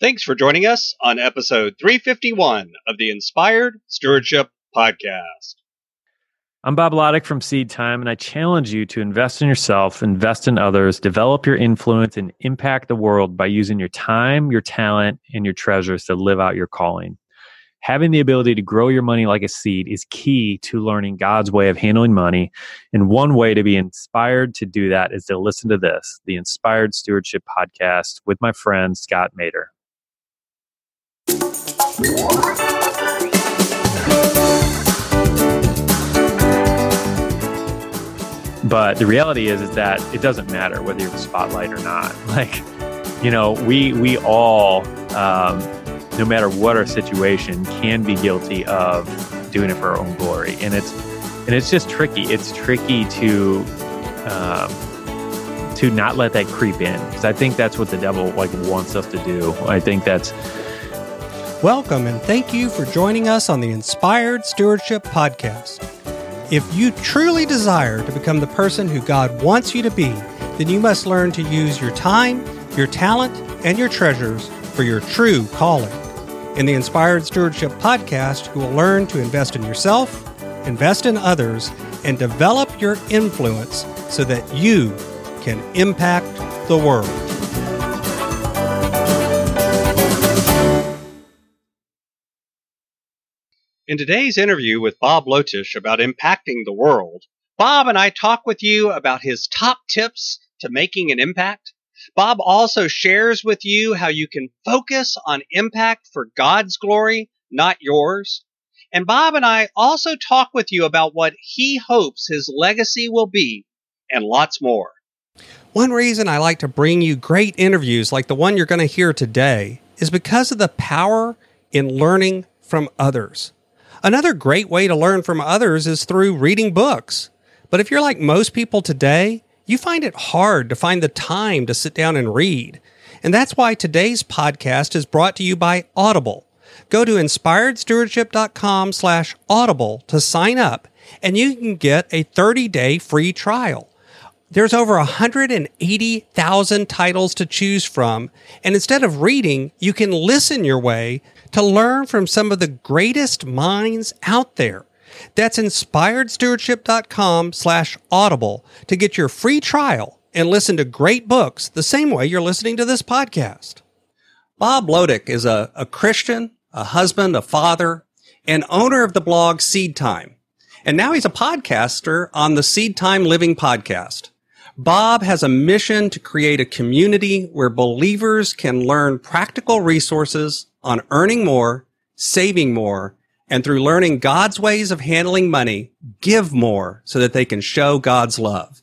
Thanks for joining us on episode 351 of the Inspired Stewardship Podcast. I'm Bob Loddick from Seed Time, and I challenge you to invest in yourself, invest in others, develop your influence, and impact the world by using your time, your talent, and your treasures to live out your calling. Having the ability to grow your money like a seed is key to learning God's way of handling money. And one way to be inspired to do that is to listen to this, the Inspired Stewardship Podcast with my friend Scott Mader. But the reality is that it doesn't matter whether you're the spotlight or not. We all, no matter what our situation, can be guilty of doing it for our own glory, and it's just tricky. It's tricky to not let that creep in, because I think that's what the devil wants us to do. I think that's. Welcome and thank you for joining us on the Inspired Stewardship Podcast. If you truly desire to become the person who God wants you to be, then you must learn to use your time, your talent, and your treasures for your true calling. In the Inspired Stewardship Podcast, you will learn to invest in yourself, invest in others, and develop your influence so that you can impact the world. In today's interview with Bob Lotish about impacting the world, Bob and I talk with you about his top tips to making an impact. Bob also shares with you how you can focus on impact for God's glory, not yours. And Bob and I also talk with you about what he hopes his legacy will be, and lots more. One reason I like to bring you great interviews like the one you're going to hear today is because of the power in learning from others. Another great way to learn from others is through reading books. But if you're like most people today, you find it hard to find the time to sit down and read. And that's why today's podcast is brought to you by Audible. Go to inspiredstewardship.com/audible to sign up, and you can get a 30-day free trial. There's over 180,000 titles to choose from, and instead of reading, you can listen your way to learn from some of the greatest minds out there. That's inspiredstewardship.com/audible to get your free trial and listen to great books the same way you're listening to this podcast. Bob Loddick is a Christian, a husband, a father, and owner of the blog Seed Time. And now he's a podcaster on the Seed Time Living podcast. Bob has a mission to create a community where believers can learn practical resources on earning more, saving more, and through learning God's ways of handling money, give more so that they can show God's love.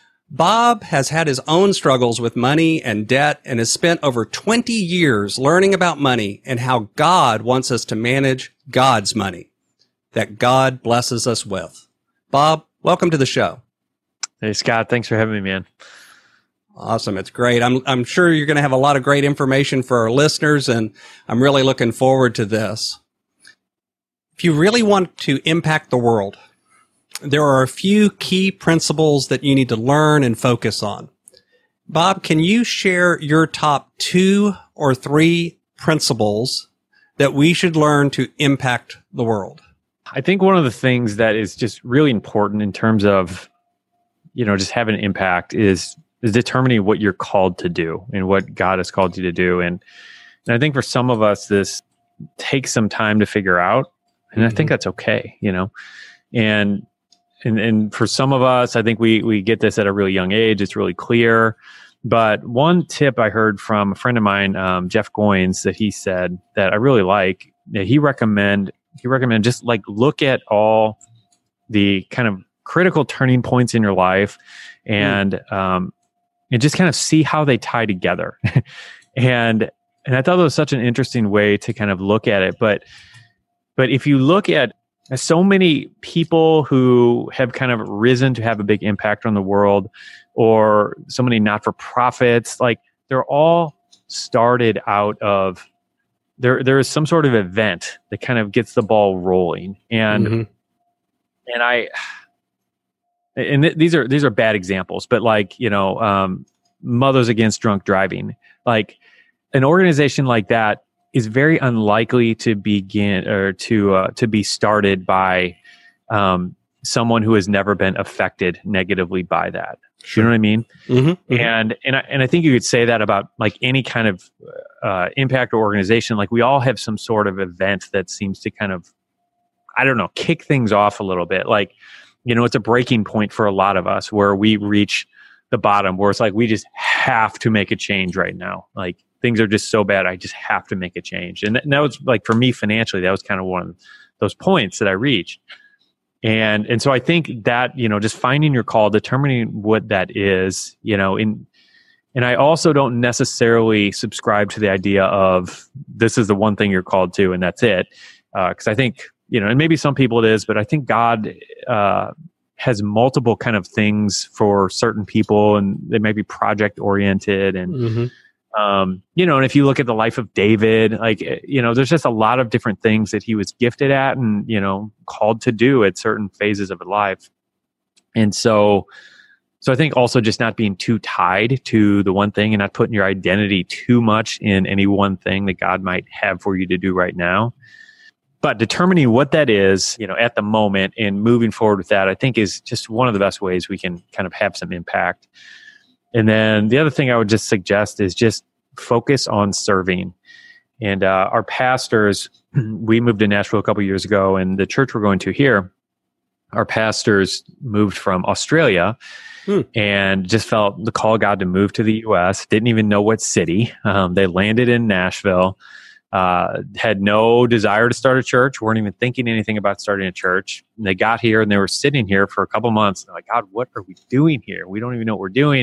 Bob has had his own struggles with money and debt and has spent over 20 years learning about money and how God wants us to manage God's money that God blesses us with. Bob, welcome to the show. Hey, Scott, thanks for having me, man. Awesome. It's great. I'm sure you're going to have a lot of great information for our listeners, and I'm really looking forward to this. If you really want to impact the world, there are a few key principles that you need to learn and focus on. Bob, can you share your top 2 or 3 principles that we should learn to impact the world? I think one of the things that is just really important in terms of, just having an impact is determining what you're called to do and what God has called you to do. And I think for some of us, this takes some time to figure out. And I think that's okay, and for some of us, I think we get this at a really young age. It's really clear. But one tip I heard from a friend of mine, Jeff Goins, that he said that I really like, that he recommend just look at all the kind of critical turning points in your life and just kind of see how they tie together. And I thought that was such an interesting way to kind of look at it. But if you look at so many people who have kind of risen to have a big impact on the world, or so many not-for-profits, they're all started out of, there is some sort of event that kind of gets the ball rolling. And these are bad examples, but Mothers Against Drunk Driving, an organization like that is very unlikely to begin or to be started by someone who has never been affected negatively by that. Sure. You know what I mean? Mm-hmm. And I think you could say that about like any kind of impact or organization. Like we all have some sort of event that seems to kind of, I don't know, kick things off a little bit. Like, it's a breaking point for a lot of us where we reach the bottom, where it's like we just have to make a change right now. Like things are just so bad, I just have to make a change. And that was like, for me financially, that was kind of one of those points that I reached. And so I think that, just finding your call, determining what that is, and I also don't necessarily subscribe to the idea of this is the one thing you're called to and that's it. Because I think, and maybe some people it is, but I think God has multiple kind of things for certain people, and they may be project oriented. And, and if you look at the life of David, like, there's just a lot of different things that he was gifted at and, called to do at certain phases of his life. And so I think also just not being too tied to the one thing and not putting your identity too much in any one thing that God might have for you to do right now. But determining what that is, at the moment and moving forward with that, I think is just one of the best ways we can kind of have some impact. And then the other thing I would just suggest is just focus on serving. And our pastors, we moved to Nashville a couple of years ago, and the church we're going to here, our pastors moved from Australia and just felt the call of God to move to the U.S., didn't even know what city. They landed in Nashville. Had no desire to start a church, weren't even thinking anything about starting a church. And they got here and they were sitting here for a couple months. And they're like, God, what are we doing here? We don't even know what we're doing.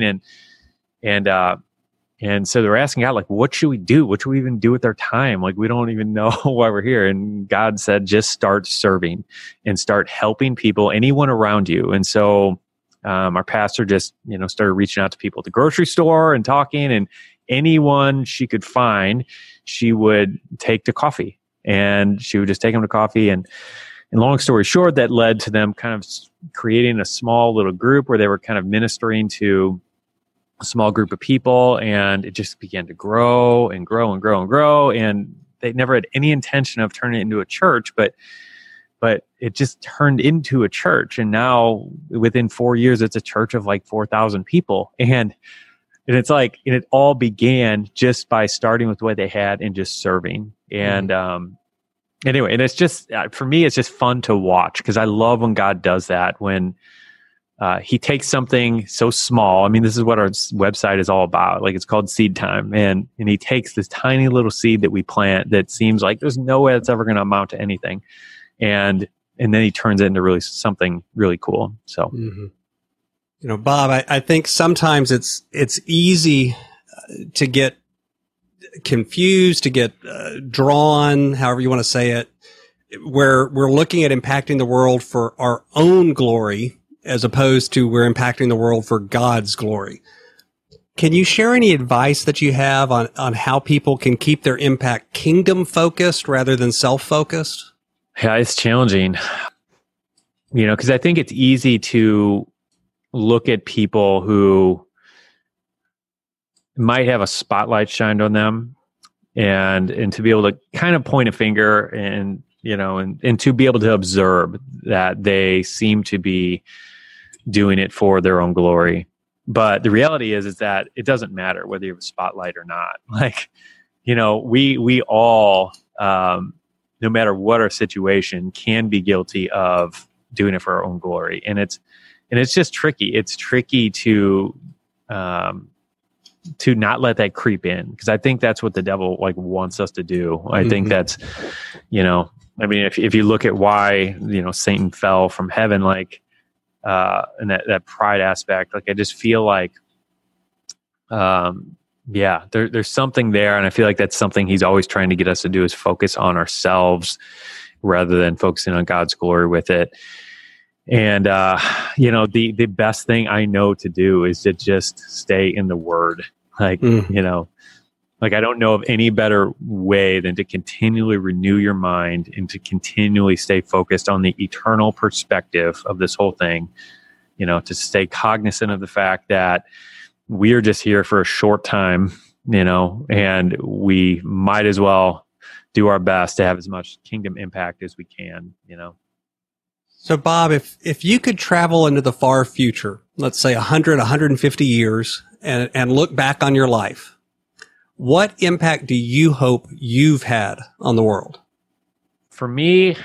And so they were asking God, like, what should we do? What should we even do with our time? Like, we don't even know why we're here. And God said, just start serving and start helping people, anyone around you. And so our pastor just, started reaching out to people at the grocery store and talking, and anyone she could find, she would take to coffee, and she would just take them to coffee. And long story short, that led to them kind of creating a small little group where they were kind of ministering to a small group of people, and it just began to grow and grow and grow and grow. And they never had any intention of turning it into a church, but it just turned into a church. And now within 4 years, it's a church of like 4,000 people. And it's like, and it all began just by starting with what they had and just serving. And anyway, and it's just, for me, it's just fun to watch, because I love when God does that, when he takes something so small. I mean, this is what our website is all about. Like, it's called Seed Time. And he takes this tiny little seed that we plant that seems like there's no way it's ever going to amount to anything. And then he turns it into really something really cool. So, Bob, I think sometimes it's easy to get confused, to get drawn, however you want to say it, where we're looking at impacting the world for our own glory, as opposed to we're impacting the world for God's glory. Can you share any advice that you have on how people can keep their impact kingdom focused rather than self focused? Yeah, it's challenging, because I think it's easy to look at people who might have a spotlight shined on them, and to be able to kind of point a finger and to be able to observe that they seem to be doing it for their own glory. But the reality is that it doesn't matter whether you have a spotlight or not. Like, we all, no matter what our situation, can be guilty of doing it for our own glory. And it's just tricky. It's tricky to not let that creep in, because I think that's what the devil wants us to do. I think that's, if you look at why, Satan fell from heaven, and that pride aspect, I just feel like, there's something there. And I feel like that's something he's always trying to get us to do, is focus on ourselves rather than focusing on God's glory with it. And, the best thing I know to do is to just stay in the Word. I don't know of any better way than to continually renew your mind and to continually stay focused on the eternal perspective of this whole thing, to stay cognizant of the fact that we are just here for a short time. and we might as well do our best to have as much kingdom impact as we can. So, Bob, if you could travel into the far future, let's say 100, 150 years, and look back on your life, what impact do you hope you've had on the world? For me,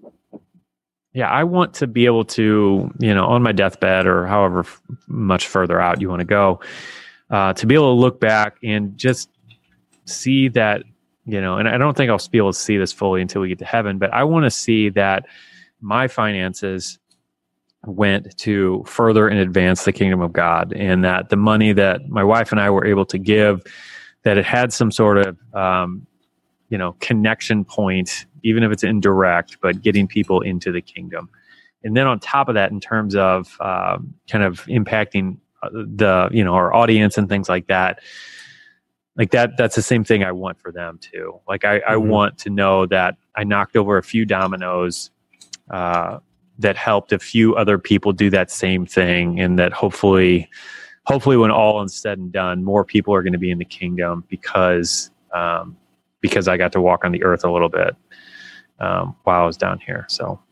I want to be able to, on my deathbed or however much further out you want to go, to be able to look back and just see that, and I don't think I'll be able to see this fully until we get to heaven, but I want to see that my finances went to further and advance the kingdom of God, and that the money that my wife and I were able to give, that it had some sort of, connection point, even if it's indirect, but getting people into the kingdom. And then on top of that, in terms of kind of impacting our audience and things like that, that's the same thing I want for them too. I want to know that I knocked over a few dominoes that helped a few other people do that same thing, and that hopefully when all is said and done, more people are going to be in the kingdom because I got to walk on the earth a little bit while I was down here.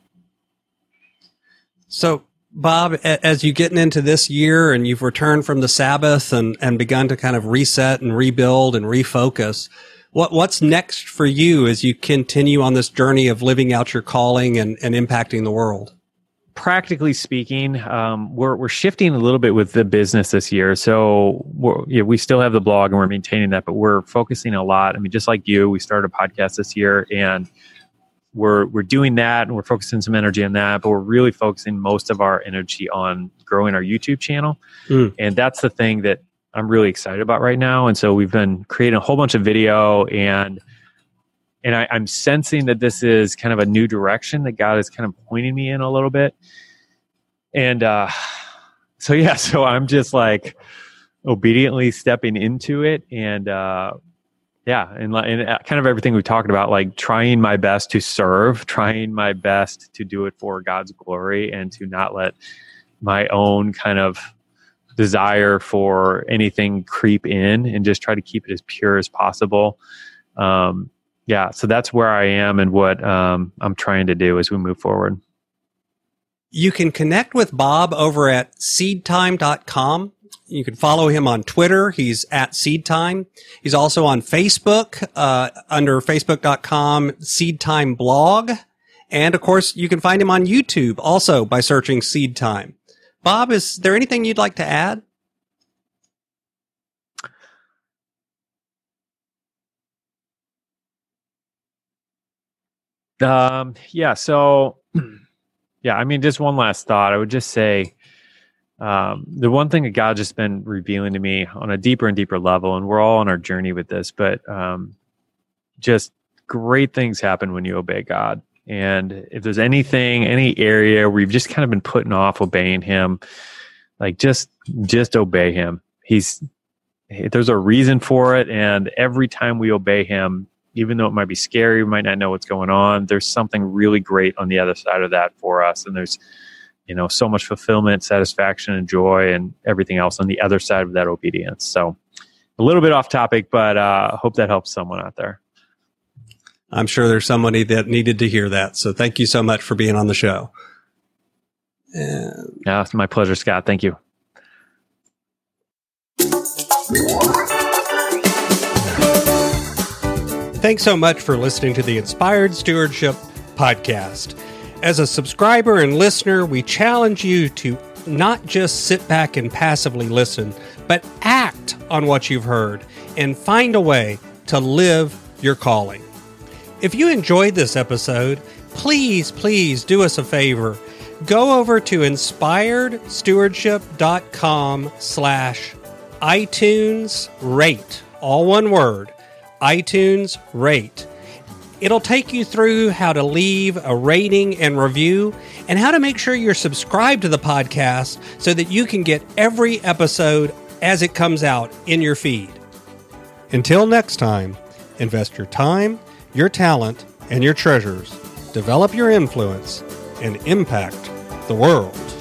So Bob, as you getting into this year and you've returned from the Sabbath and begun to kind of reset and rebuild and refocus, what's next for you as you continue on this journey of living out your calling and impacting the world? Practically speaking, we're shifting a little bit with the business this year. So we still have the blog and we're maintaining that, but we're focusing a lot. I mean, just like you, we started a podcast this year, and we're doing that, and we're focusing some energy on that, but we're really focusing most of our energy on growing our YouTube channel. And that's the thing that I'm really excited about right now. And so we've been creating a whole bunch of video, and I'm sensing that this is kind of a new direction that God is kind of pointing me in a little bit. And so I'm just obediently stepping into it, and and kind of everything we talked about, trying my best to serve, trying my best to do it for God's glory, and to not let my own kind of desire for anything creep in, and just try to keep it as pure as possible. So that's where I am, and what I'm trying to do as we move forward. You can connect with Bob over at seedtime.com. You can follow him on Twitter. He's at Seedtime. He's also on Facebook under facebook.com Seedtime blog. And of course, you can find him on YouTube also by searching Seedtime. Bob, is there anything you'd like to add? Just one last thought. I would just say, the one thing that God's just been revealing to me on a deeper and deeper level, and we're all on our journey with this, but just great things happen when you obey God. And if there's any area where you've just kind of been putting off obeying Him, just obey Him. There's a reason for it, and every time we obey Him, even though it might be scary, we might not know what's going on, there's something really great on the other side of that for us. And there's, so much fulfillment, satisfaction, and joy, and everything else on the other side of that obedience. So a little bit off topic, but I hope that helps someone out there. I'm sure there's somebody that needed to hear that. So thank you so much for being on the show. Yeah, it's my pleasure, Scott. Thank you. Thanks so much for listening to the Inspired Stewardship Podcast. As a subscriber and listener, we challenge you to not just sit back and passively listen, but act on what you've heard and find a way to live your calling. If you enjoyed this episode, please do us a favor. Go over to inspiredstewardship.com/iTunes rate, all one word, iTunes rate. It'll take you through how to leave a rating and review, and how to make sure you're subscribed to the podcast so that you can get every episode as it comes out in your feed. Until next time, invest your time, your talent, and your treasures. Develop your influence and impact the world.